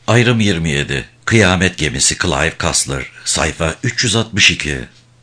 Ayrım 27. Kıyamet Gemisi Clive Cussler. Sayfa 362.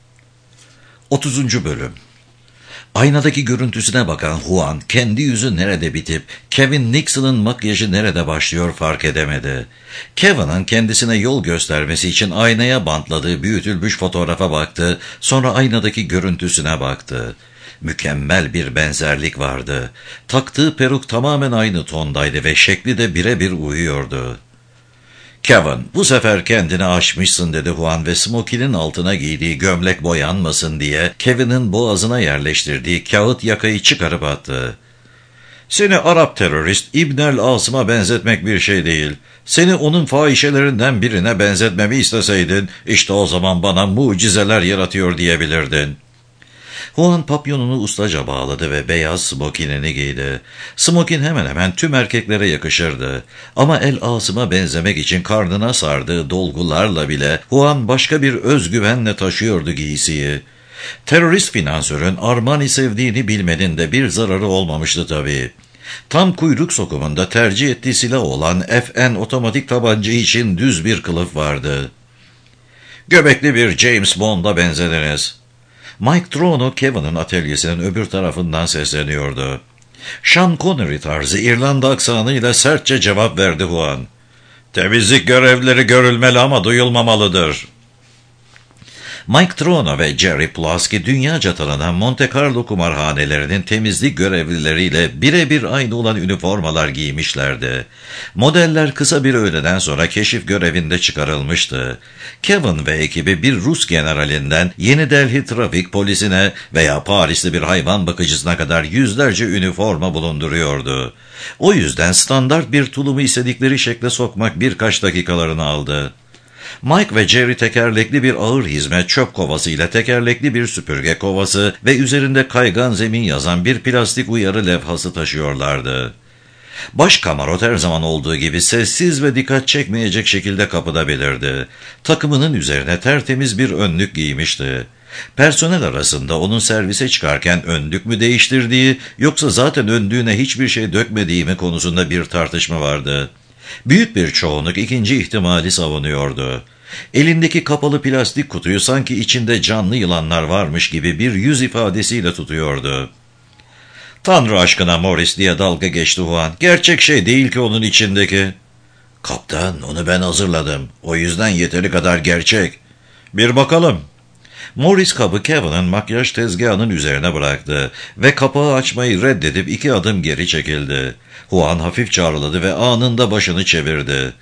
30. Bölüm. Aynadaki görüntüsüne bakan Juan, kendi yüzü nerede bitip, Kevin Nixon'ın makyajı nerede başlıyor fark edemedi. Kevin'ın kendisine yol göstermesi için aynaya bantladığı büyütülmüş fotoğrafa baktı, sonra aynadaki görüntüsüne baktı. Mükemmel bir benzerlik vardı. Taktığı peruk tamamen aynı tondaydı ve şekli de birebir uyuyordu. "Kevin, bu sefer kendini aşmışsın," dedi Juan ve smokinin altına giydiği gömlek boyanmasın diye Kevin'in boğazına yerleştirdiği kağıt yakayı çıkarıp attı. "Seni Arap terörist İbn Asım'a benzetmek bir şey değil. Seni onun fahişelerinden birine benzetmemi isteseydin, işte o zaman bana mucizeler yaratıyor diyebilirdin." Juan papyonunu ustaca bağladı ve beyaz smokinini giydi. Smokin hemen hemen tüm erkeklere yakışırdı. Ama El Asım'a benzemek için karnına sardığı dolgularla bile Juan başka bir özgüvenle taşıyordu giysiyi. Terörist finansörün Armani sevdiğini bilmenin de bir zararı olmamıştı tabii. Tam kuyruk sokumunda tercih ettiği silah olan FN otomatik tabanca için düz bir kılıf vardı. "Göbekli bir James Bond'a benzediniz." Mike Trono, Kevin'in atölyesinin öbür tarafından sesleniyordu. Sean Connery tarzı İrlanda aksanıyla sertçe cevap verdi Juan. "Temizlik görevlileri görülmeli ama duyulmamalıdır." Mike Trono ve Jerry Pulaski dünyaca tanınan Monte Carlo kumarhanelerinin temizlik görevlileriyle birebir aynı olan üniformalar giymişlerdi. Modeller kısa bir öğleden sonra keşif görevinde çıkarılmıştı. Kevin ve ekibi bir Rus generalinden Yeni Delhi trafik polisine veya Parisli bir hayvan bakıcısına kadar yüzlerce üniforma bulunduruyordu. O yüzden standart bir tulumu istedikleri şekle sokmak birkaç dakikalarını aldı. Mike ve Jerry tekerlekli bir ağır hizmet çöp kovası ile tekerlekli bir süpürge kovası ve üzerinde kaygan zemin yazan bir plastik uyarı levhası taşıyorlardı. Baş kamarot her zaman olduğu gibi sessiz ve dikkat çekmeyecek şekilde kapıda belirdi. Takımının üzerine tertemiz bir önlük giymişti. Personel arasında onun servise çıkarken önlük mü değiştirdiği yoksa zaten önlüğüne hiçbir şey dökmediği mi konusunda bir tartışma vardı. Büyük bir çoğunluk ikinci ihtimali savunuyordu. Elindeki kapalı plastik kutuyu sanki içinde canlı yılanlar varmış gibi bir yüz ifadesiyle tutuyordu. "Tanrı aşkına Morris," diye dalga geçti Juan. "Gerçek şey değil ki onun içindeki." "Kaptan, onu ben hazırladım. O yüzden yeteri kadar gerçek." "Bir bakalım." Morris kabı Kevin'in makyaj tezgahının üzerine bıraktı ve kapağı açmayı reddedip 2 adım geri çekildi. Juan hafif çağrıladı ve anında başını çevirdi.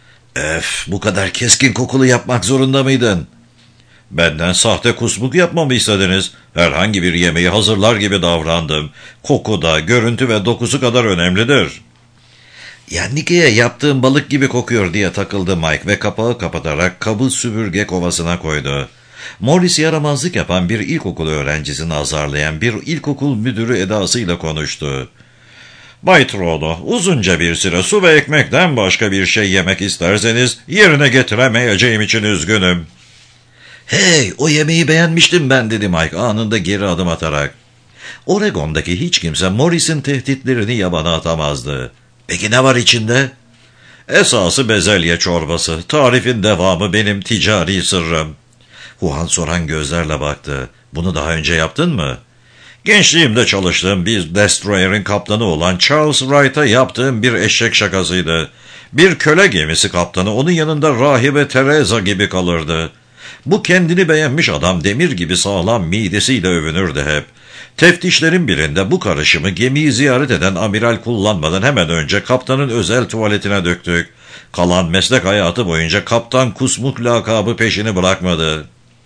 Bu kadar keskin kokulu yapmak zorunda mıydın?" "Benden sahte kusmuk yapmamı istediniz. Herhangi bir yemeği hazırlar gibi davrandım. Koku da, görüntü ve dokusu kadar önemlidir." "Yannicke'ye yaptığım balık gibi kokuyor," diye takıldı Mike ve kapağı kapatarak kabı süpürge kovasına koydu. Morris yaramazlık yapan bir ilkokul öğrencisini azarlayan bir ilkokul müdürü edasıyla konuştu. "Bay Trono, uzunca bir süre su ve ekmekten başka bir şey yemek isterseniz yerine getiremeyeceğim için üzgünüm." "Hey, o yemeği beğenmiştim ben," dedi Mike anında geri adım atarak. Oregon'daki hiç kimse Morris'in tehditlerini yabana atamazdı. "Peki ne var içinde?" "Esası bezelye çorbası. Tarifin devamı benim ticari sırrım." Juan soran gözlerle baktı. "Bunu daha önce yaptın mı?" "Gençliğimde çalıştığım bir destroyer'in kaptanı olan Charles Wright'a yaptığım bir eşek şakasıydı. Bir köle gemisi kaptanı onun yanında rahibe Teresa gibi kalırdı. Bu kendini beğenmiş adam demir gibi sağlam midesiyle övünürdü hep. Teftişlerin birinde bu karışımı gemiyi ziyaret eden amiral kullanmadan hemen önce kaptanın özel tuvaletine döktük. Kalan meslek hayatı boyunca kaptan kusmuk lakabı peşini bırakmadı."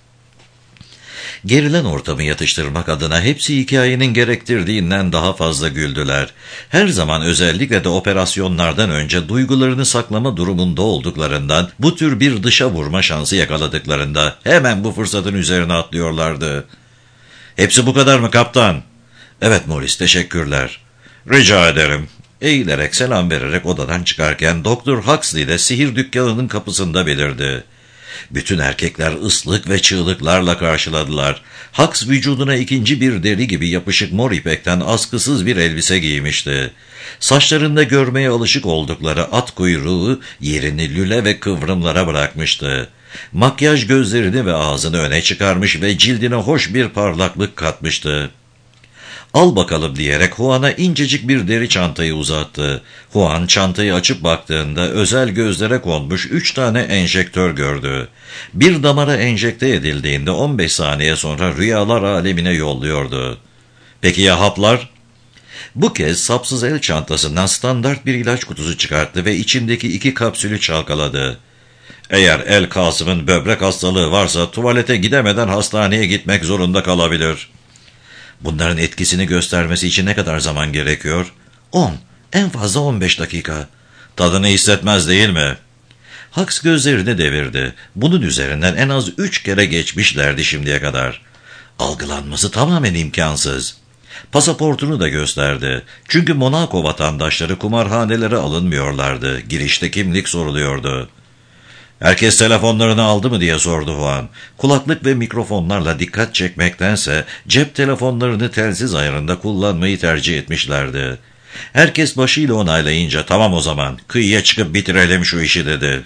Gerilen ortamı yatıştırmak adına hepsi hikayenin gerektirdiğinden daha fazla güldüler. Her zaman özellikle de operasyonlardan önce duygularını saklama durumunda olduklarından, bu tür bir dışa vurma şansı yakaladıklarında hemen bu fırsatın üzerine atlıyorlardı. "Hepsi bu kadar mı kaptan?" "Evet Morris, teşekkürler." "Rica ederim." Eğilerek selam vererek odadan çıkarken Doktor Huxley de sihir dükkanının kapısında belirdi. Bütün erkekler ıslık ve çığlıklarla karşıladılar. Hux vücuduna ikinci bir deri gibi yapışık mor ipekten askısız bir elbise giymişti. Saçlarında görmeye alışık oldukları at kuyruğu yerini lüle ve kıvrımlara bırakmıştı. Makyaj gözlerini ve ağzını öne çıkarmış ve cildine hoş bir parlaklık katmıştı. "Al bakalım," diyerek Juan'a incecik bir deri çantayı uzattı. Juan çantayı açıp baktığında özel gözlere konmuş 3 tane enjektör gördü. Bir damara enjekte edildiğinde 15 saniye sonra rüyalar alemine yolluyordu. "Peki ya haplar?" Bu kez sapsız el çantasından standart bir ilaç kutusu çıkarttı ve içindeki 2 kapsülü çalkaladı. "Eğer El Kasım'ın böbrek hastalığı varsa tuvalete gidemeden hastaneye gitmek zorunda kalabilir." "Bunların etkisini göstermesi için ne kadar zaman gerekiyor?" 10, en fazla 15 dakika. "Tadını hissetmez değil mi?" Hux gözlerini devirdi. Bunun üzerinden en az 3 kere geçmişlerdi şimdiye kadar. Algılanması tamamen imkansız. Pasaportunu da gösterdi. Çünkü Monaco vatandaşları kumarhanelere alınmıyorlardı. Girişte kimlik soruluyordu. "Herkes telefonlarını aldı mı?" diye sordu Juan. Kulaklık ve mikrofonlarla dikkat çekmektense cep telefonlarını telsiz ayarında kullanmayı tercih etmişlerdi. Herkes başıyla onaylayınca "Tamam o zaman, kıyıya çıkıp bitirelim şu işi," dedi.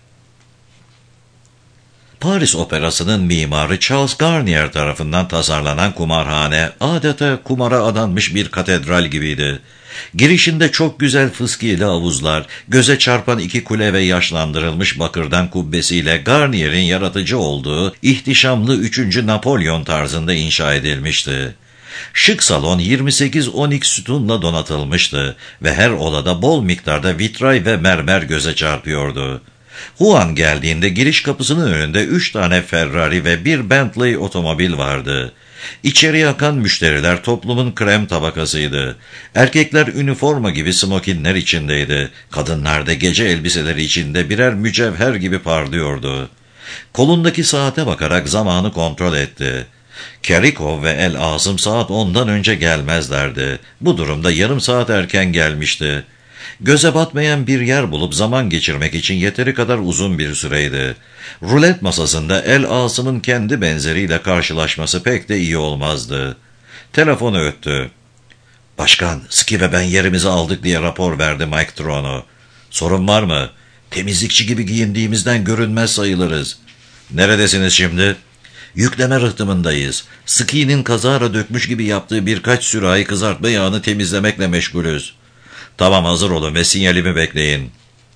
Paris Operası'nın mimarı Charles Garnier tarafından tasarlanan kumarhane adeta kumara adanmış bir katedral gibiydi. Girişinde çok güzel fıskiyeli havuzlar, göze çarpan 2 kule ve yaşlandırılmış bakırdan kubbesiyle Garnier'in yaratıcı olduğu ihtişamlı 3. Napolyon tarzında inşa edilmişti. Şık salon 28 onyx sütunla donatılmıştı ve her odada bol miktarda vitray ve mermer göze çarpıyordu. Juan geldiğinde giriş kapısının önünde 3 tane Ferrari ve 1 Bentley otomobil vardı. İçeriye akan müşteriler toplumun krem tabakasıydı. Erkekler üniforma gibi smokinler içindeydi. Kadınlar da gece elbiseleri içinde birer mücevher gibi parlıyordu. Kolundaki saate bakarak zamanı kontrol etti. Kerikov ve El Asım saat 10'dan önce gelmezlerdi. Bu durumda yarım saat erken gelmişti. Göze batmayan bir yer bulup zaman geçirmek için yeteri kadar uzun bir süreydi. Rulet masasında El Asım'ın kendi benzeriyle karşılaşması pek de iyi olmazdı. Telefonu öttü. "Başkan, Ski ve ben yerimizi aldık," diye rapor verdi Mike Trono. "Sorun var mı?" "Temizlikçi gibi giyindiğimizden görünmez sayılırız." "Neredesiniz şimdi?" "Yükleme rıhtımındayız. Ski'nin kazara dökmüş gibi yaptığı birkaç sürahi kızartma yağını temizlemekle meşgulüz." "Tamam, hazır olun ve sinyalimi bekleyin."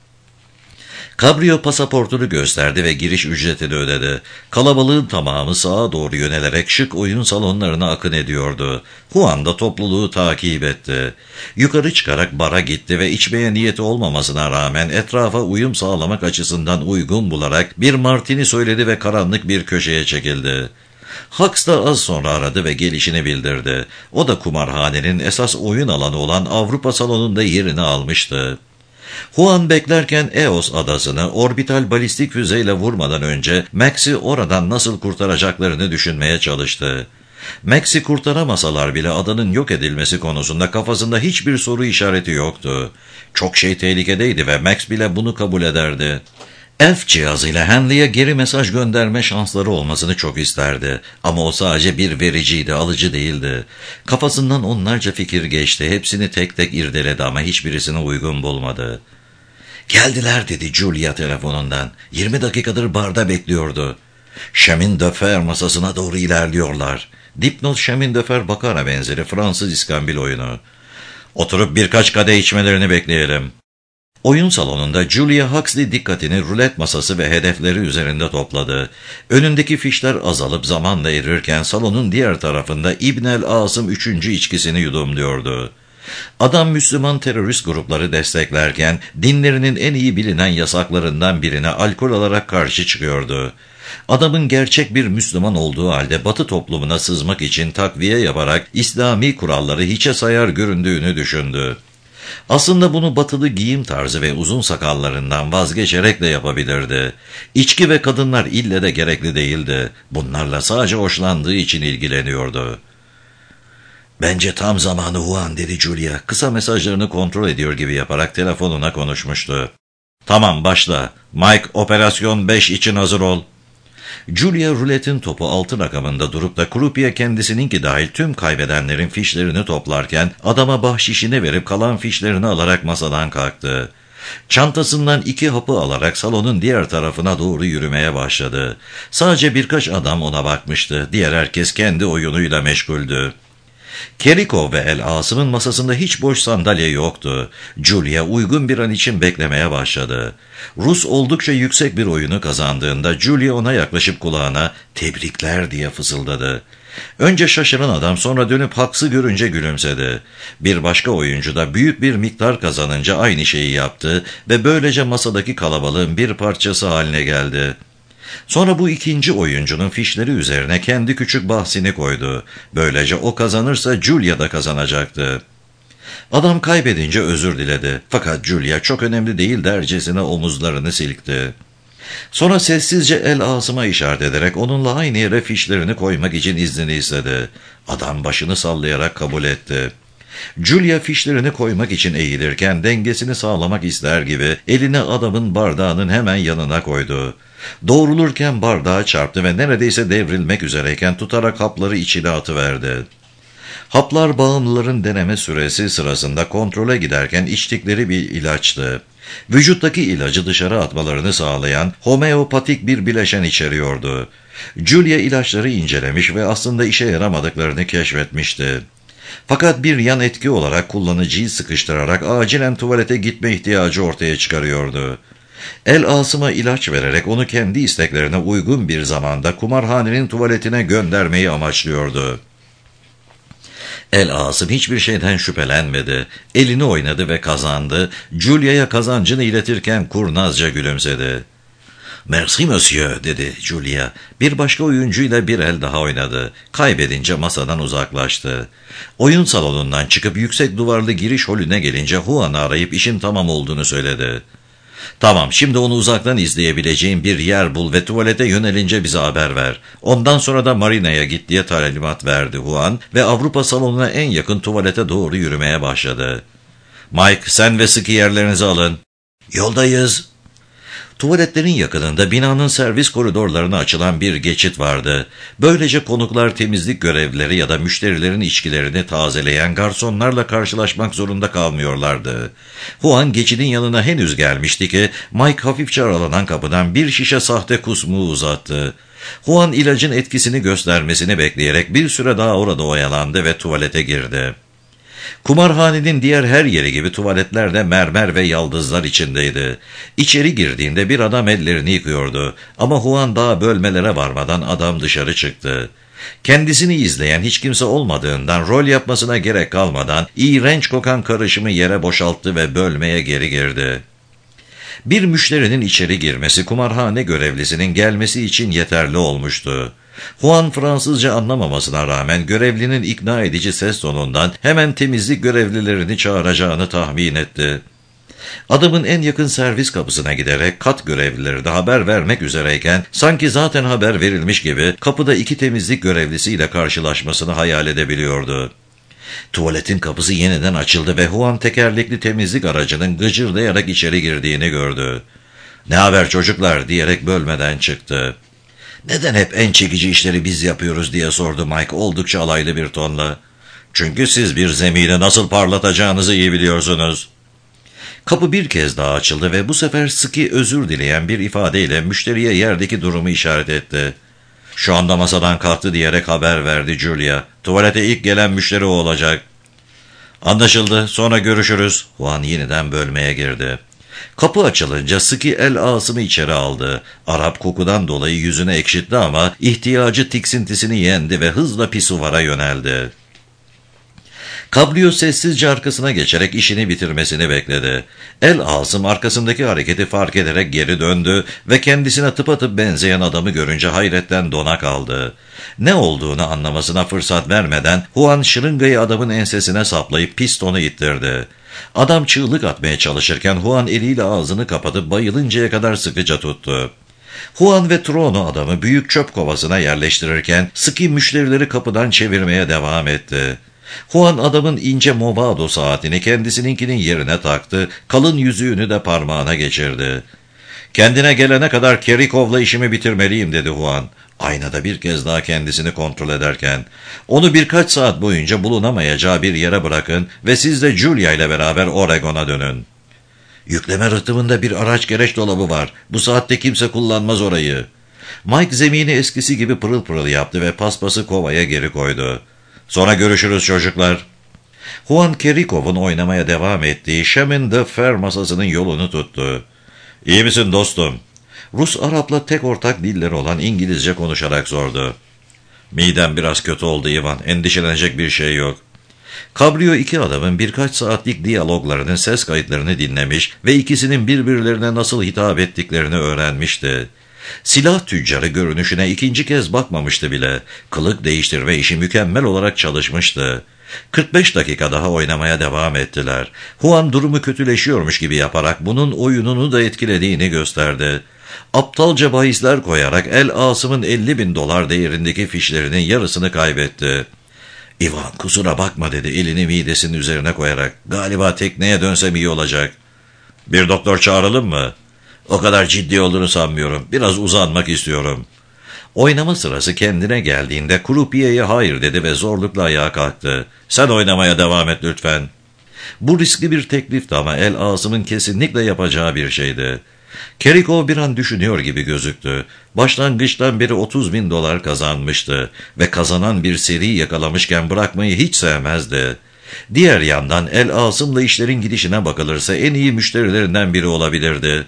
Kabrio pasaportunu gösterdi ve giriş ücretini ödedi. Kalabalığın tamamı sağa doğru yönelerek şık oyun salonlarına akın ediyordu. Juan da topluluğu takip etti. Yukarı çıkarak bara gitti ve içmeye niyeti olmamasına rağmen etrafa uyum sağlamak açısından uygun bularak bir martini söyledi ve karanlık bir köşeye çekildi. Hux da az sonra aradı ve gelişini bildirdi. O da kumarhanenin esas oyun alanı olan Avrupa salonunda yerini almıştı. Juan beklerken Eos adasını orbital balistik füzeyle vurmadan önce Max'i oradan nasıl kurtaracaklarını düşünmeye çalıştı. Max'i kurtaramasalar bile adanın yok edilmesi konusunda kafasında hiçbir soru işareti yoktu. Çok şey tehlikedeydi ve Max bile bunu kabul ederdi. Elf cihazıyla Henley'e geri mesaj gönderme şansları olmasını çok isterdi. Ama o sadece bir vericiydi, alıcı değildi. Kafasından onlarca fikir geçti. Hepsini tek tek irdeledi ama hiçbirisine uygun bulmadı. "Geldiler," dedi Julia telefonundan. 20 dakikadır barda bekliyordu. Chemin de Fer masasına doğru ilerliyorlar. Dipnot Chemin de Fer Bakara benzeri Fransız iskambil oyunu. "Oturup birkaç kadeh içmelerini bekleyelim." Oyun salonunda Julia Huxley dikkatini rulet masası ve hedefleri üzerinde topladı. Önündeki fişler azalıp zamanla erirken salonun diğer tarafında İbn el Asım 3. içkisini yudumluyordu. Adam Müslüman terörist grupları desteklerken dinlerinin en iyi bilinen yasaklarından birine alkol alarak karşı çıkıyordu. Adamın gerçek bir Müslüman olduğu halde Batı toplumuna sızmak için takviye yaparak İslami kuralları hiçe sayar göründüğünü düşündü. Aslında bunu batılı giyim tarzı ve uzun sakallarından vazgeçerek de yapabilirdi. İçki ve kadınlar ille de gerekli değildi. Bunlarla sadece hoşlandığı için ilgileniyordu. "Bence tam zamanı Juan," dedi Julia. Kısa mesajlarını kontrol ediyor gibi yaparak telefonuna konuşmuştu. "Tamam, başla. Mike, operasyon 5 için hazır ol." Julia ruletin topu altın rakamında durup da Croupier kendisininki dahil tüm kaybedenlerin fişlerini toplarken adama bahşişini verip kalan fişlerini alarak masadan kalktı. Çantasından 2 hapı alarak salonun diğer tarafına doğru yürümeye başladı. Sadece birkaç adam ona bakmıştı. Diğer herkes kendi oyunuyla meşguldü. Kerikov ve El Asım'ın masasında hiç boş sandalye yoktu. Julia uygun bir an için beklemeye başladı. Rus oldukça yüksek bir oyunu kazandığında Julia ona yaklaşıp kulağına "Tebrikler" diye fısıldadı. Önce şaşıran adam sonra dönüp Hucks'ı görünce gülümsedi. Bir başka oyuncu da büyük bir miktar kazanınca aynı şeyi yaptı ve böylece masadaki kalabalığın bir parçası haline geldi. Sonra bu ikinci oyuncunun fişleri üzerine kendi küçük bahsini koydu. Böylece o kazanırsa Julia da kazanacaktı. Adam kaybedince özür diledi. Fakat Julia çok önemli değil dercesine omuzlarını silkti. Sonra sessizce El Asım'a işaret ederek onunla aynı yere fişlerini koymak için iznini istedi. Adam başını sallayarak kabul etti. Julia fişlerini koymak için eğilirken dengesini sağlamak ister gibi elini adamın bardağının hemen yanına koydu. Doğrulurken bardağa çarptı ve neredeyse devrilmek üzereyken tutarak hapları içine atıverdi. Haplar bağımlıların deneme süresi sırasında kontrole giderken içtikleri bir ilaçtı. Vücuttaki ilacı dışarı atmalarını sağlayan homeopatik bir bileşen içeriyordu. Julia ilaçları incelemiş ve aslında işe yaramadıklarını keşfetmişti. Fakat bir yan etki olarak kullanıcıyı sıkıştırarak acilen tuvalete gitme ihtiyacı ortaya çıkarıyordu. El Asım'a ilaç vererek onu kendi isteklerine uygun bir zamanda kumarhanenin tuvaletine göndermeyi amaçlıyordu. El Asım hiçbir şeyden şüphelenmedi. Elini oynadı ve kazandı. Julia'ya kazancını iletirken kurnazca gülümsedi. "Merci monsieur" dedi Julia. Bir başka oyuncuyla bir el daha oynadı. Kaybedince masadan uzaklaştı. Oyun salonundan çıkıp yüksek duvarlı giriş holüne gelince Juan'ı arayıp işin tamam olduğunu söyledi. "Tamam, şimdi onu uzaktan izleyebileceğin bir yer bul ve tuvalete yönelince bize haber ver. Ondan sonra da marinaya git" diye talimat verdi Juan ve Avrupa salonuna en yakın tuvalete doğru yürümeye başladı. "Mike, sen ve Sıkı yerlerinizi alın." "Yoldayız." Tuvaletlerin yakınında binanın servis koridorlarına açılan bir geçit vardı. Böylece konuklar temizlik görevlileri ya da müşterilerin içkilerini tazeleyen garsonlarla karşılaşmak zorunda kalmıyorlardı. Juan geçidin yanına henüz gelmişti ki Mike hafifçe aralanan kapıdan bir şişe sahte kusmuğu uzattı. Juan ilacın etkisini göstermesini bekleyerek bir süre daha orada oyalandı ve tuvalete girdi. Kumarhanenin diğer her yeri gibi tuvaletler de mermer ve yaldızlar içindeydi. İçeri girdiğinde bir adam ellerini yıkıyordu ama Juan daha bölmelere varmadan adam dışarı çıktı. Kendisini izleyen hiç kimse olmadığından rol yapmasına gerek kalmadan iğrenç kokan karışımı yere boşalttı ve bölmeye geri girdi. Bir müşterinin içeri girmesi kumarhane görevlisinin gelmesi için yeterli olmuştu. Juan Fransızca anlamamasına rağmen görevlinin ikna edici ses tonundan hemen temizlik görevlilerini çağıracağını tahmin etti. Adamın en yakın servis kapısına giderek kat görevlileri de haber vermek üzereyken sanki zaten haber verilmiş gibi kapıda 2 temizlik görevlisiyle karşılaşmasını hayal edebiliyordu. Tuvaletin kapısı yeniden açıldı ve Juan tekerlekli temizlik aracının gıcırdayarak içeri girdiğini gördü. "Ne haber çocuklar?" diyerek bölmeden çıktı. "Neden hep en çekici işleri biz yapıyoruz?" diye sordu Mike oldukça alaylı bir tonla. "Çünkü siz bir zemini nasıl parlatacağınızı iyi biliyorsunuz." Kapı bir kez daha açıldı ve bu sefer Sıkı özür dileyen bir ifadeyle müşteriye yerdeki durumu işaret etti. "Şu anda masadan kalktı" diyerek haber verdi Julia. "Tuvalete ilk gelen müşteri o olacak." "Anlaşıldı, sonra görüşürüz." Juan yeniden bölmeye girdi. Kapı açılınca Sıkı El Asım'ı içeri aldı. Arap kokudan dolayı yüzüne ekşitti ama ihtiyacı tiksintisini yendi ve hızla pisuvara yöneldi. Kabriyo sessizce arkasına geçerek işini bitirmesini bekledi. El Asım arkasındaki hareketi fark ederek geri döndü ve kendisine tıpatıp benzeyen adamı görünce hayretten dona kaldı. Ne olduğunu anlamasına fırsat vermeden Juan şırıngayı adamın ensesine saplayıp pistonu ittirdi. Adam çığlık atmaya çalışırken Juan eliyle ağzını kapatıp bayılıncaya kadar sıkıca tuttu. Juan ve Trono adamı büyük çöp kovasına yerleştirirken Sıkı müşterileri kapıdan çevirmeye devam etti. Juan adamın ince Movado saatini kendisininkinin yerine taktı, kalın yüzüğünü de parmağına geçirdi. Kendine gelene kadar Kerikov'la işimi bitirmeliyim dedi Juan. Aynada bir kez daha kendisini kontrol ederken, onu birkaç saat boyunca bulunamayacağı bir yere bırakın ve siz de Julia ile beraber Oregon'a dönün. Yükleme rıhtımında bir araç gereç dolabı var. Bu saatte kimse kullanmaz orayı. Mike zemini eskisi gibi pırıl pırıl yaptı ve paspası kovaya geri koydu. Sonra görüşürüz çocuklar. Juan Kerikov'un oynamaya devam ettiği Shaman the Fair masasının yolunu tuttu. İyi misin dostum? Rus Arap'la tek ortak dilleri olan İngilizce konuşarak sordu. Midem biraz kötü oldu Ivan. Endişelenecek bir şey yok. Cabrio iki adamın birkaç saatlik diyaloglarının ses kayıtlarını dinlemiş ve ikisinin birbirlerine nasıl hitap ettiklerini öğrenmişti. Silah tüccarı görünüşüne ikinci kez bakmamıştı bile. Kılık değiştirme işi mükemmel olarak çalışmıştı. 45 dakika daha oynamaya devam ettiler. Juan durumu kötüleşiyormuş gibi yaparak bunun oyununu da etkilediğini gösterdi. Aptalca bahisler koyarak El Asım'ın $50.000 değerindeki fişlerinin yarısını kaybetti. "İvan, kusura bakma," dedi elini midesinin üzerine koyarak. "Galiba tekneye dönsem iyi olacak." "Bir doktor çağıralım mı?" "O kadar ciddi olduğunu sanmıyorum. Biraz uzanmak istiyorum." Oynama sırası kendine geldiğinde Krupiyeye hayır dedi ve zorlukla ayağa kalktı. "Sen oynamaya devam et lütfen." Bu riskli bir teklifti ama El Asım'ın kesinlikle yapacağı bir şeydi. Kerikov bir an düşünüyor gibi gözüktü. Başlangıçtan beri $30.000 kazanmıştı ve kazanan bir seri yakalamışken bırakmayı hiç sevmezdi. Diğer yandan El Asım'la işlerin gidişine bakılırsa en iyi müşterilerinden biri olabilirdi.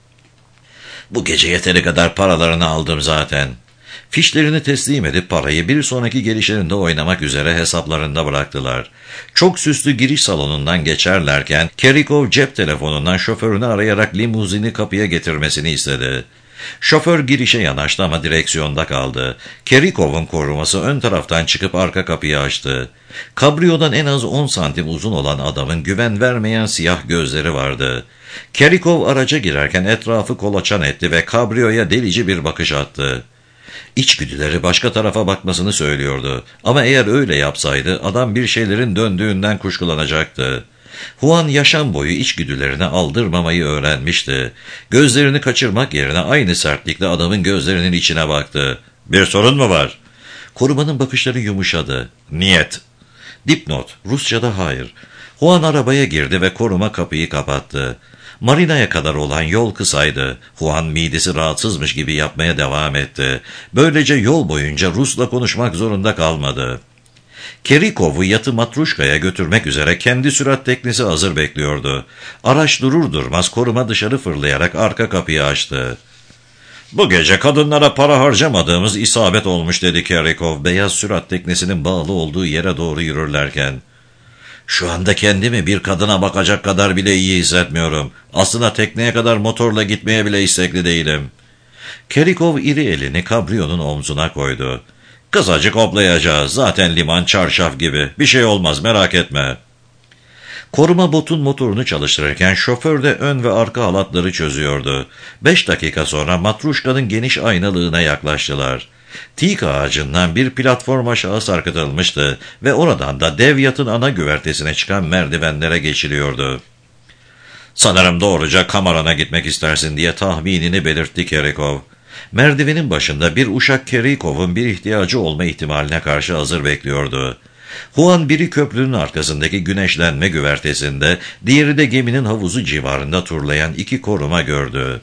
"Bu gece yeteri kadar paralarını aldım zaten." Fişlerini teslim edip parayı bir sonraki gelişlerinde oynamak üzere hesaplarında bıraktılar. Çok süslü giriş salonundan geçerlerken Kerikov cep telefonundan şoförünü arayarak limuzini kapıya getirmesini istedi. Şoför girişe yanaştı ama direksiyonda kaldı. Kerikov'un koruması ön taraftan çıkıp arka kapıyı açtı. Kabriyodan en az 10 santim uzun olan adamın güven vermeyen siyah gözleri vardı. Kerikov araca girerken etrafı kolaçan etti ve kabriyoya delici bir bakış attı. İçgüdüleri başka tarafa bakmasını söylüyordu. Ama eğer öyle yapsaydı adam bir şeylerin döndüğünden kuşkulanacaktı. Juan yaşam boyu içgüdülerine aldırmamayı öğrenmişti. Gözlerini kaçırmak yerine aynı sertlikle adamın gözlerinin içine baktı. "Bir sorun mu var?" Korumanın bakışları yumuşadı. "Niyet." Dipnot, Rusça'da hayır. Juan arabaya girdi ve koruma kapıyı kapattı. Marina'ya kadar olan yol kısaydı. Juan midesi rahatsızmış gibi yapmaya devam etti. Böylece yol boyunca Rus'la konuşmak zorunda kalmadı. Kerikov'u yatı Matruşka'ya götürmek üzere kendi sürat teknesi hazır bekliyordu. Araç durur durmaz koruma dışarı fırlayarak arka kapıyı açtı. "Bu gece kadınlara para harcamadığımız isabet olmuş," dedi Kerikov, beyaz sürat teknesinin bağlı olduğu yere doğru yürürlerken. "Şu anda kendimi bir kadına bakacak kadar bile iyi hissetmiyorum. Aslında tekneye kadar motorla gitmeye bile istekli değilim." Kerikov iri elini kabriyonun omzuna koydu. "Kısacık hoplayacağız. Zaten liman çarşaf gibi. Bir şey olmaz, merak etme." Koruma botun motorunu çalıştırırken şoför de ön ve arka halatları çözüyordu. 5 dakika sonra Matruşka'nın geniş aynalığına yaklaştılar. Teak ağacından bir platform aşağı sarkıtılmıştı ve oradan da dev yatın ana güvertesine çıkan merdivenlere geçiliyordu. "Sanırım doğruca kamerana gitmek istersin," diye tahminini belirtti Kerikov. Merdivenin başında bir uşak Kerikov'un bir ihtiyacı olma ihtimaline karşı hazır bekliyordu. Juan biri köprünün arkasındaki güneşlenme güvertesinde, diğeri de geminin havuzu civarında turlayan 2 koruma gördü.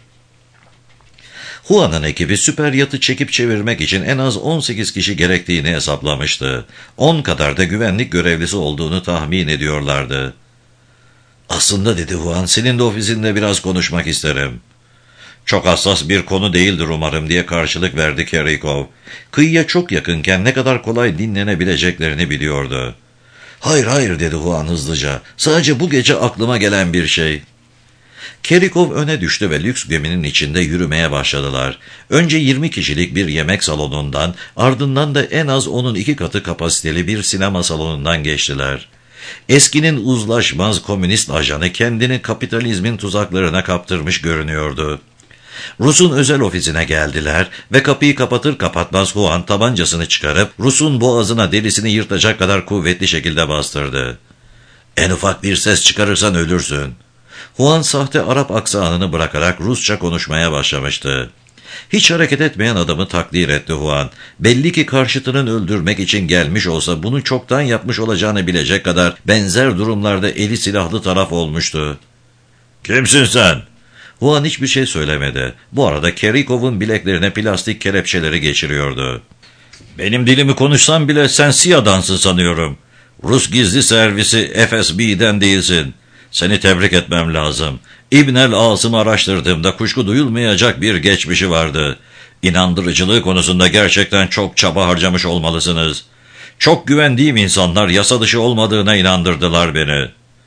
Juan'ın ekibi süper yatı çekip çevirmek için en az 18 kişi gerektiğini hesaplamıştı. 10 kadar da güvenlik görevlisi olduğunu tahmin ediyorlardı. "Aslında," dedi Juan, "senin de ofisinde biraz konuşmak isterim." "Çok hassas bir konu değildir umarım," diye karşılık verdi Kerikov. Kıyıya çok yakınken ne kadar kolay dinlenebileceklerini biliyordu. "Hayır hayır," dedi Juan hızlıca. "Sadece bu gece aklıma gelen bir şey." Kerikov öne düştü ve lüks geminin içinde yürümeye başladılar. Önce 20 kişilik bir yemek salonundan, ardından da en az onun 2 katı kapasiteli bir sinema salonundan geçtiler. Eskinin uzlaşmaz komünist ajanı kendini kapitalizmin tuzaklarına kaptırmış görünüyordu. Rus'un özel ofisine geldiler ve kapıyı kapatır kapatmaz Juan tabancasını çıkarıp Rus'un boğazına derisini yırtacak kadar kuvvetli şekilde bastırdı. "En ufak bir ses çıkarırsan ölürsün." Juan sahte Arap aksanını bırakarak Rusça konuşmaya başlamıştı. Hiç hareket etmeyen adamı takdir etti Juan. Belli ki karşıtının öldürmek için gelmiş olsa bunu çoktan yapmış olacağını bilecek kadar benzer durumlarda eli silahlı taraf olmuştu. "Kimsin sen?" Juan hiçbir şey söylemedi. Bu arada Kerikov'un bileklerine plastik kelepçeleri geçiriyordu. "Benim dilimi konuşsan bile sen SİA'dansın sanıyorum. Rus gizli servisi FSB'den değilsin. Seni tebrik etmem lazım. İbn el-Asım'ı araştırdığımda kuşku duyulmayacak bir geçmişi vardı. İnandırıcılığı konusunda gerçekten çok çaba harcamış olmalısınız. Çok güvendiğim insanlar yasa dışı olmadığına inandırdılar beni."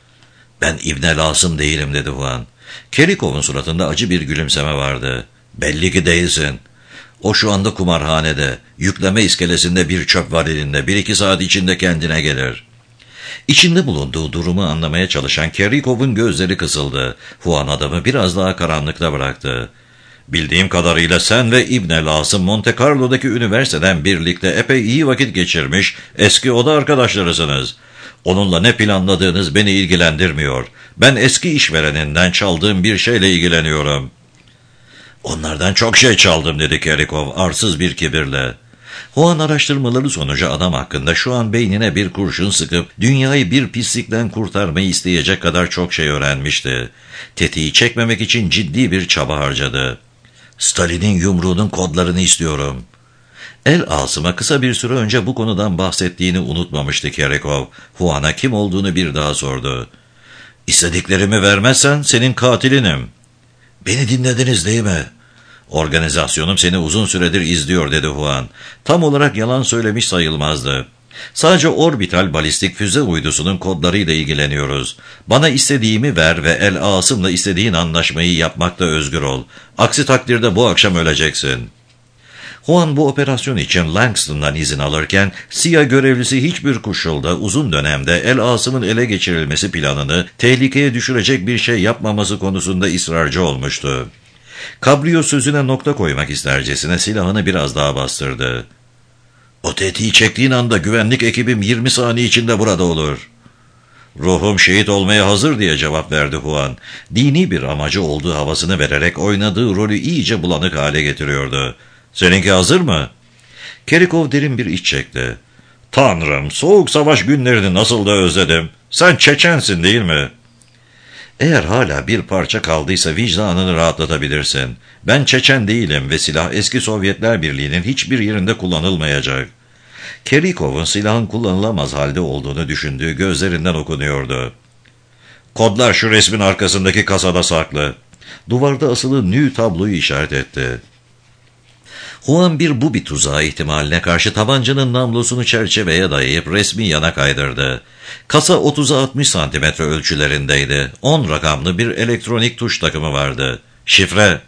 "Ben İbn el-Asım değilim," dedi Juan. Kerikov'un suratında acı bir gülümseme vardı. "Belli ki değilsin. O şu anda kumarhanede, yükleme iskelesinde bir çöp var elinde. 1-2 saat içinde kendine gelir." İçinde bulunduğu durumu anlamaya çalışan Kerikov'un gözleri kısıldı. Juan adamı biraz daha karanlıkta bıraktı. "Bildiğim kadarıyla sen ve İbn el-Asım Monte Carlo'daki üniversiteden birlikte epey iyi vakit geçirmiş eski oda arkadaşlarısınız. Onunla ne planladığınız beni ilgilendirmiyor. Ben eski işvereninden çaldığım bir şeyle ilgileniyorum." "Onlardan çok şey çaldım," dedi Kerikov arsız bir kibirle. Juan araştırmaları sonucu adam hakkında şu an beynine bir kurşun sıkıp dünyayı bir pislikten kurtarmayı isteyecek kadar çok şey öğrenmişti. Tetiği çekmemek için ciddi bir çaba harcadı. "Stalin'in yumruğunun kodlarını istiyorum." El-Asım'a kısa bir süre önce bu konudan bahsettiğini unutmamıştı Kerikov. Juan'a kim olduğunu bir daha sordu. "İstediklerimi vermezsen senin katilinim." "Beni dinlediniz değil mi?" "Organizasyonum seni uzun süredir izliyor," dedi Juan. Tam olarak yalan söylemiş sayılmazdı. "Sadece orbital balistik füze uydusunun kodlarıyla ilgileniyoruz. Bana istediğimi ver ve El-Asım'la istediğin anlaşmayı yapmakta özgür ol. Aksi takdirde bu akşam öleceksin." Juan bu operasyon için Langston'dan izin alırken CIA görevlisi hiçbir koşulda uzun dönemde El-Asım'ın ele geçirilmesi planını tehlikeye düşürecek bir şey yapmaması konusunda ısrarcı olmuştu. Cabrio sözüne nokta koymak istercesine silahını biraz daha bastırdı. "O tetiği çektiğin anda güvenlik ekibim 20 saniye içinde burada olur." "Ruhum şehit olmaya hazır," diye cevap verdi Juan. Dini bir amacı olduğu havasını vererek oynadığı rolü iyice bulanık hale getiriyordu. "Seninki hazır mı?" Kerikov derin bir iç çekti. "Tanrım, soğuk savaş günlerini nasıl da özledim. Sen Çeçensin değil mi?" "Eğer hala bir parça kaldıysa vicdanını rahatlatabilirsin. Ben Çeçen değilim ve silah eski Sovyetler Birliği'nin hiçbir yerinde kullanılmayacak." Kerikov'un silahın kullanılamaz halde olduğunu düşündüğü gözlerinden okunuyordu. "Kodlar şu resmin arkasındaki kasada saklı." Duvarda asılı nü tabloyu işaret etti. Juan bir tuzağı ihtimaline karşı tabancanın namlusunu çerçeveye dayayıp resmi yana kaydırdı. Kasa 30'a 60 santimetre ölçülerindeydi. 10 rakamlı bir elektronik tuş takımı vardı. Şifre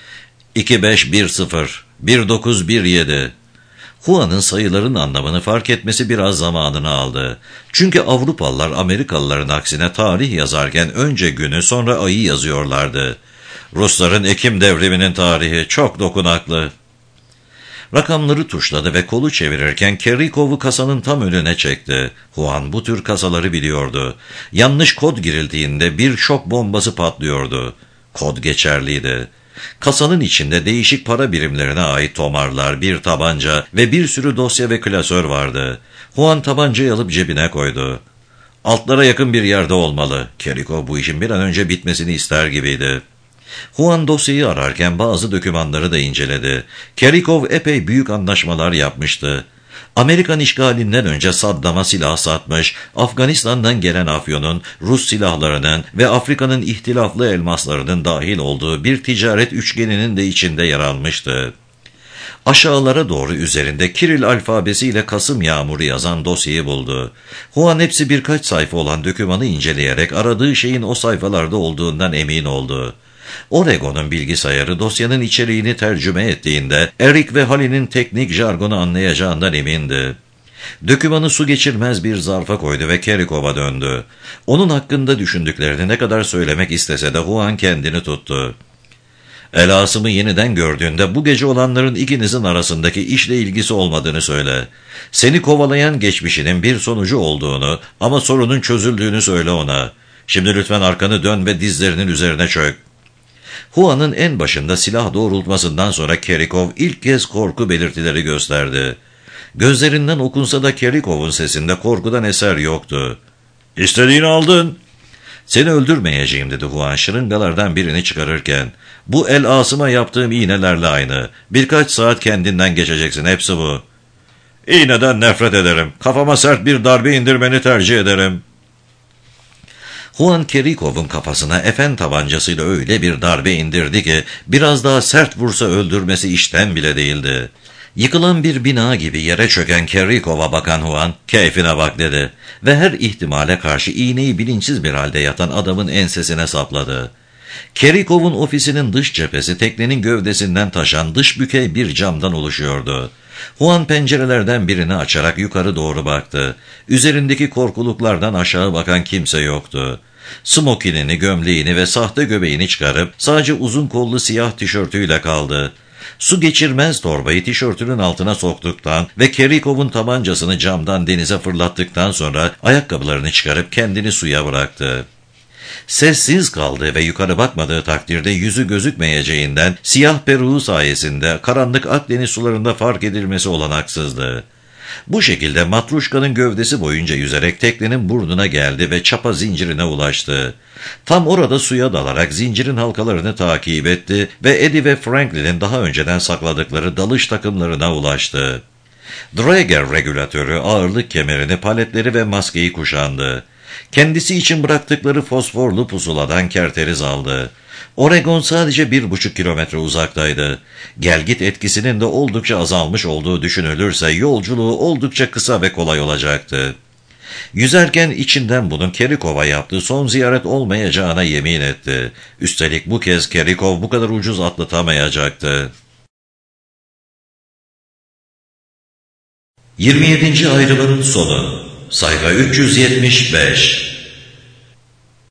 2510 1917. Juan'ın sayıların anlamını fark etmesi biraz zamanını aldı. Çünkü Avrupalılar Amerikalıların aksine tarih yazarken önce günü sonra ayı yazıyorlardı. Rusların Ekim devriminin tarihi çok dokunaklı. Rakamları tuşladı ve kolu çevirirken Kerikov'u kasanın tam önüne çekti. Juan bu tür kasaları biliyordu. Yanlış kod girildiğinde bir şok bombası patlıyordu. Kod geçerliydi. Kasanın içinde değişik para birimlerine ait tomarlar, bir tabanca ve bir sürü dosya ve klasör vardı. Juan tabancayı alıp cebine koydu. "Altlara yakın bir yerde olmalı." Kerikov bu işin bir an önce bitmesini ister gibiydi. Juan dosyayı ararken bazı dokümanları da inceledi. Kerikov epey büyük anlaşmalar yapmıştı. Amerikan işgalinden önce Saddam'a silah satmış, Afganistan'dan gelen afyonun, Rus silahlarının ve Afrika'nın ihtilaflı elmaslarının dahil olduğu bir ticaret üçgeninin de içinde yer almıştı. Aşağılara doğru üzerinde Kiril alfabesiyle Kasım Yağmuru yazan dosyayı buldu. Juan hepsi birkaç sayfa olan dokümanı inceleyerek aradığı şeyin o sayfalarda olduğundan emin oldu. Oregon'un bilgisayarı dosyanın içeriğini tercüme ettiğinde Eric ve Halil'in teknik jargonu anlayacağından emindi. Dokümanı su geçirmez bir zarfa koydu ve Kerikov'a döndü. Onun hakkında düşündüklerini ne kadar söylemek istese de Juan kendini tuttu. "El-Asım'ı yeniden gördüğünde bu gece olanların ikinizin arasındaki işle ilgisi olmadığını söyle. Seni kovalayan geçmişinin bir sonucu olduğunu ama sorunun çözüldüğünü söyle ona. Şimdi lütfen arkanı dön ve dizlerinin üzerine çök. Juan'ın en başında silah doğrultmasından sonra Kerikov ilk kez korku belirtileri gösterdi. Gözlerinden okunsa da Kerikov'un sesinde korkudan eser yoktu. "İstediğini aldın." "Seni öldürmeyeceğim," dedi Juan şırıngalardan birini çıkarırken. "Bu El Asım'a yaptığım iğnelerle aynı. Birkaç saat kendinden geçeceksin, hepsi bu." "İğneden nefret ederim. Kafama sert bir darbe indirmeni tercih ederim." Juan Kerikov'un kafasına efen tabancasıyla öyle bir darbe indirdi ki biraz daha sert vursa öldürmesi işten bile değildi. Yıkılan bir bina gibi yere çöken Kerikov'a bakan Juan, "Keyfine bak," dedi ve her ihtimale karşı iğneyi bilinçsiz bir halde yatan adamın ensesine sapladı. Kerikov'un ofisinin dış cephesi teknenin gövdesinden taşan dış bükey bir camdan oluşuyordu. Juan pencerelerden birini açarak yukarı doğru baktı. Üzerindeki korkuluklardan aşağı bakan kimse yoktu. Smokinini, gömleğini ve sahte göbeğini çıkarıp sadece uzun kollu siyah tişörtüyle kaldı. Su geçirmez torbayı tişörtünün altına soktuktan ve Kerikov'un tabancasını camdan denize fırlattıktan sonra ayakkabılarını çıkarıp kendini suya bıraktı. Sessiz kaldı ve yukarı bakmadığı takdirde yüzü gözükmeyeceğinden siyah peruğu sayesinde karanlık Akdeniz sularında fark edilmesi olanaksızdı. Bu şekilde Matruşka'nın gövdesi boyunca yüzerek teknenin burnuna geldi ve çapa zincirine ulaştı. Tam orada suya dalarak zincirin halkalarını takip etti ve Eddie ve Franklin'in daha önceden sakladıkları dalış takımlarına ulaştı. Draeger regülatörü ağırlık kemerini, paletleri ve maskeyi kuşandı. Kendisi için bıraktıkları fosforlu pusuladan kerteriz aldı. Oregon sadece 1,5 kilometre uzaktaydı. Gelgit etkisinin de oldukça azalmış olduğu düşünülürse yolculuğu oldukça kısa ve kolay olacaktı. Yüzerken içinden bunun Kerikov'a yaptığı son ziyaret olmayacağına yemin etti. Üstelik bu kez Kerikov bu kadar ucuz atlatamayacaktı. 27. ayrımın sonu. Sayfa 375.